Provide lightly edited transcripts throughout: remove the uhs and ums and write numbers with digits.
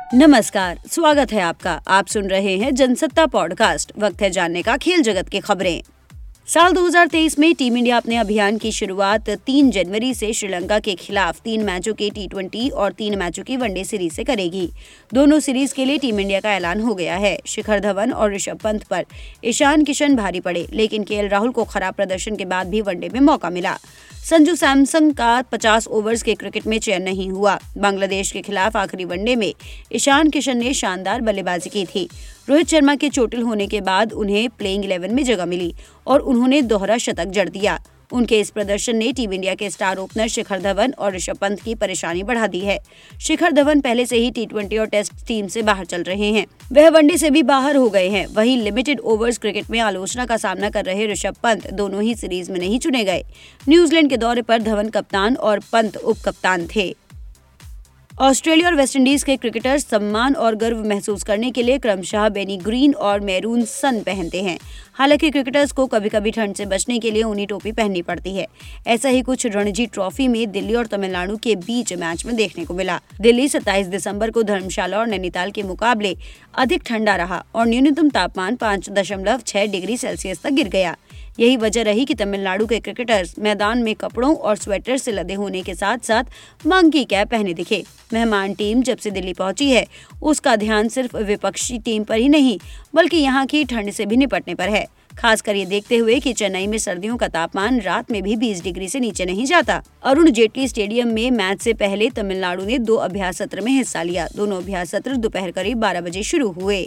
नमस्कार, स्वागत है आपका। आप सुन रहे हैं जनसत्ता पॉडकास्ट। वक्त है जानने का खेल जगत की खबरें। साल 2023 में टीम इंडिया अपने अभियान की शुरुआत 3 जनवरी से श्रीलंका के खिलाफ 3 मैचों के T20 और 3 मैचों की वनडे सीरीज से करेगी। दोनों सीरीज के लिए टीम इंडिया का ऐलान हो गया है। शिखर धवन और ऋषभ पंत पर ईशान किशन भारी पड़े, लेकिन केएल राहुल को खराब प्रदर्शन के बाद भी वनडे में मौका मिला। संजू सैमसन का 50 ओवर्स के क्रिकेट में चयन नहीं हुआ। बांग्लादेश के खिलाफ आखिरी वनडे में ईशान किशन ने शानदार बल्लेबाजी की थी। रोहित शर्मा के चोटिल होने के बाद उन्हें प्लेइंग 11 में जगह मिली और उन्होंने दोहरा शतक जड़ दिया। उनके इस प्रदर्शन ने टीम इंडिया के स्टार ओपनर शिखर धवन और ऋषभ पंत की परेशानी बढ़ा दी है। शिखर धवन पहले से ही T20 और टेस्ट टीम से बाहर चल रहे हैं। वह वनडे से भी बाहर हो गए हैं। वहीं लिमिटेड ओवर्स क्रिकेट में आलोचना का सामना कर रहे ऋषभ पंत दोनों ही सीरीज में नहीं चुने गए। न्यूजीलैंड के दौरे पर धवन कप्तान और पंत उप कप्तान थे। ऑस्ट्रेलिया और वेस्टइंडीज के क्रिकेटर्स सम्मान और गर्व महसूस करने के लिए क्रमशः बेनी ग्रीन और मैरून सन पहनते हैं। हालांकि क्रिकेटर्स को कभी कभी ठंड से बचने के लिए ऊनी टोपी पहननी पड़ती है। ऐसा ही कुछ रणजी ट्रॉफी में दिल्ली और तमिलनाडु के बीच मैच में देखने को मिला। दिल्ली 27 दिसंबर को धर्मशाला और नैनीताल के मुकाबले अधिक ठंडा रहा और न्यूनतम तापमान 5.6 डिग्री सेल्सियस तक गिर गया। यही वजह रही कि तमिलनाडु के क्रिकेटर्स मैदान में कपड़ों और स्वेटर से लदे होने के साथ साथ मंकी कैप पहने दिखे। मेहमान टीम जब से दिल्ली पहुंची है, उसका ध्यान सिर्फ विपक्षी टीम पर ही नहीं बल्कि यहां की ठंड से भी निपटने पर है। खासकर ये देखते हुए कि चेन्नई में सर्दियों का तापमान रात में भी 20 डिग्री से नीचे नहीं जाता। अरुण जेटली स्टेडियम में मैच से पहले तमिलनाडु ने 2 अभ्यास सत्र में हिस्सा लिया। दोनों अभ्यास सत्र दोपहर करीब 12 बजे शुरू हुए।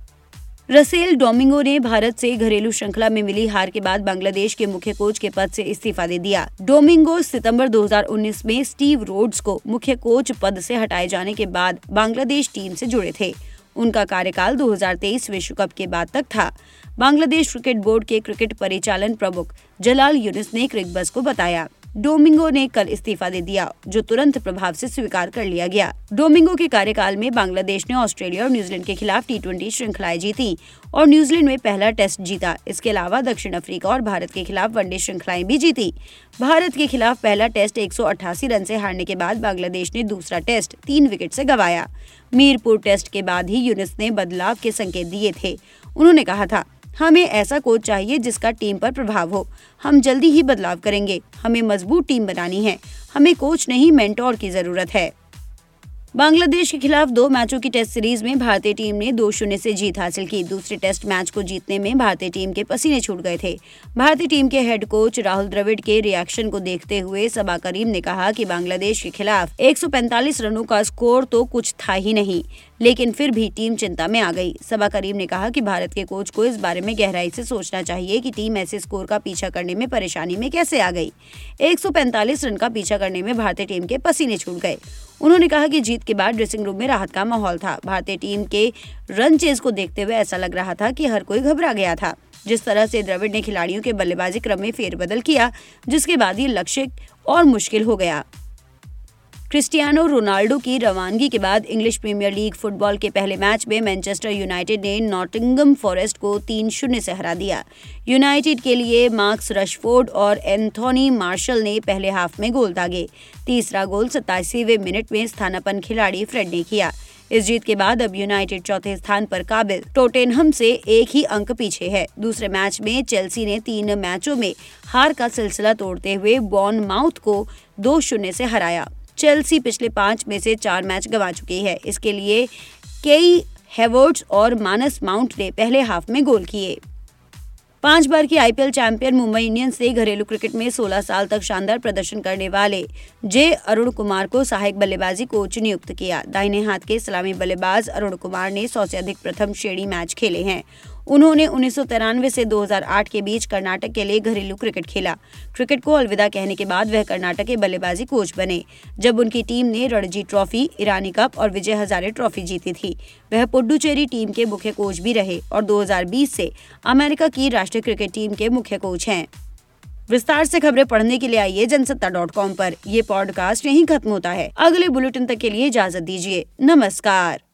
रसेल डोमिंगो ने भारत से घरेलू श्रृंखला में मिली हार के बाद बांग्लादेश के मुख्य कोच के पद से इस्तीफा दे दिया। डोमिंगो सितंबर 2019 में स्टीव रोड्स को मुख्य कोच पद से हटाए जाने के बाद बांग्लादेश टीम से जुड़े थे। उनका कार्यकाल 2023 विश्व कप के बाद तक था। बांग्लादेश क्रिकेट बोर्ड के क्रिकेट परिचालन प्रमुख जलाल यूनुस ने क्रिकबज़ को बताया, डोमिंगो ने कल इस्तीफा दे दिया, जो तुरंत प्रभाव से स्वीकार कर लिया गया। डोमिंगो के कार्यकाल में बांग्लादेश ने ऑस्ट्रेलिया और न्यूजीलैंड के खिलाफ T20 श्रृंखलाएं जीती और न्यूजीलैंड में पहला टेस्ट जीता। इसके अलावा दक्षिण अफ्रीका और भारत के खिलाफ वनडे श्रृंखलाएं भी जीती। भारत के खिलाफ पहला टेस्ट 188 रन से हारने के बाद बांग्लादेश ने दूसरा टेस्ट 3 विकेट से गंवाया। मीरपुर टेस्ट के बाद ही यूनुस ने बदलाव के संकेत दिए थे। उन्होंने कहा था, हमें ऐसा कोच चाहिए जिसका टीम पर प्रभाव हो। हम जल्दी ही बदलाव करेंगे। हमें मजबूत टीम बनानी है। हमें कोच नहीं, मेंटोर की जरूरत है। बांग्लादेश के खिलाफ 2 मैचों की टेस्ट सीरीज में भारतीय टीम ने 2-0 से जीत हासिल की। दूसरे टेस्ट मैच को जीतने में भारतीय टीम के पसीने छूट गए थे। भारतीय टीम के हेड कोच राहुल द्रविड़ के रिएक्शन को देखते हुए सबा करीम ने कहा कि बांग्लादेश के खिलाफ 145 रनों का स्कोर तो कुछ था ही नहीं, लेकिन फिर भी टीम चिंता में आ गई। सबा करीम ने कहा कि भारत के कोच को इस बारे में गहराई से सोचना चाहिए कि टीम ऐसे स्कोर का पीछा करने में परेशानी में कैसे आ गई। 145 रन का पीछा करने में भारतीय टीम के पसीने छूट गए। उन्होंने कहा कि जीत के बाद ड्रेसिंग रूम में राहत का माहौल था। भारतीय टीम के रन चेज को देखते हुए ऐसा लग रहा था कि हर कोई घबरा गया था। जिस तरह से द्रविड़ ने खिलाड़ियों के बल्लेबाजी क्रम में फेरबदल किया, जिसके बाद ये लक्ष्य और मुश्किल हो गया। क्रिस्टियानो रोनाल्डो की रवानगी के बाद इंग्लिश प्रीमियर लीग फुटबॉल के पहले मैच में मैनचेस्टर यूनाइटेड ने नॉटिंघम फॉरेस्ट को 3-0 से हरा दिया। यूनाइटेड के लिए मार्कस रशफोर्ड और एंथोनी मार्शल ने पहले हाफ में गोल दागे। तीसरा गोल 87वें मिनट में स्थानापन्न खिलाड़ी फ्रेड ने किया। इस जीत के बाद अब यूनाइटेड चौथे स्थान पर काबिल टोटेनहम से 1 ही अंक पीछे है। दूसरे मैच में चेल्सी ने 3 मैचों में हार का सिलसिला तोड़ते हुए बॉर्नमाउथ को 2-0 से हराया। चेल्सी पिछले 5 में से 4 मैच गंवा चुकी है। इसके लिए केई हैवर्ट्स और मानस माउंट ने पहले हाफ में गोल किए। 5 बार की IPL चैंपियन मुंबई इंडियंस ने घरेलू क्रिकेट में 16 साल तक शानदार प्रदर्शन करने वाले जे अरुण कुमार को सहायक बल्लेबाजी कोच नियुक्त किया। दाहिने हाथ के सलामी बल्लेबाज अरुण कुमार ने 100 से अधिक प्रथम श्रेणी मैच खेले हैं। उन्होंने 1993 से 2008 के बीच कर्नाटक के लिए घरेलू क्रिकेट खेला। क्रिकेट को अलविदा कहने के बाद वह कर्नाटक के बल्लेबाजी कोच बने, जब उनकी टीम ने रणजी ट्रॉफी, ईरानी कप और विजय हजारे ट्रॉफी जीती थी। वह पुडुचेरी टीम के मुख्य कोच भी रहे और 2020 से अमेरिका की राष्ट्रीय क्रिकेट टीम के मुख्य कोच हैं। विस्तार से खबरें पढ़ने के लिए आइए जनसत्ता.com पर। ये पॉडकास्ट यहीं खत्म होता है। अगले बुलेटिन तक के लिए इजाजत दीजिए। नमस्कार।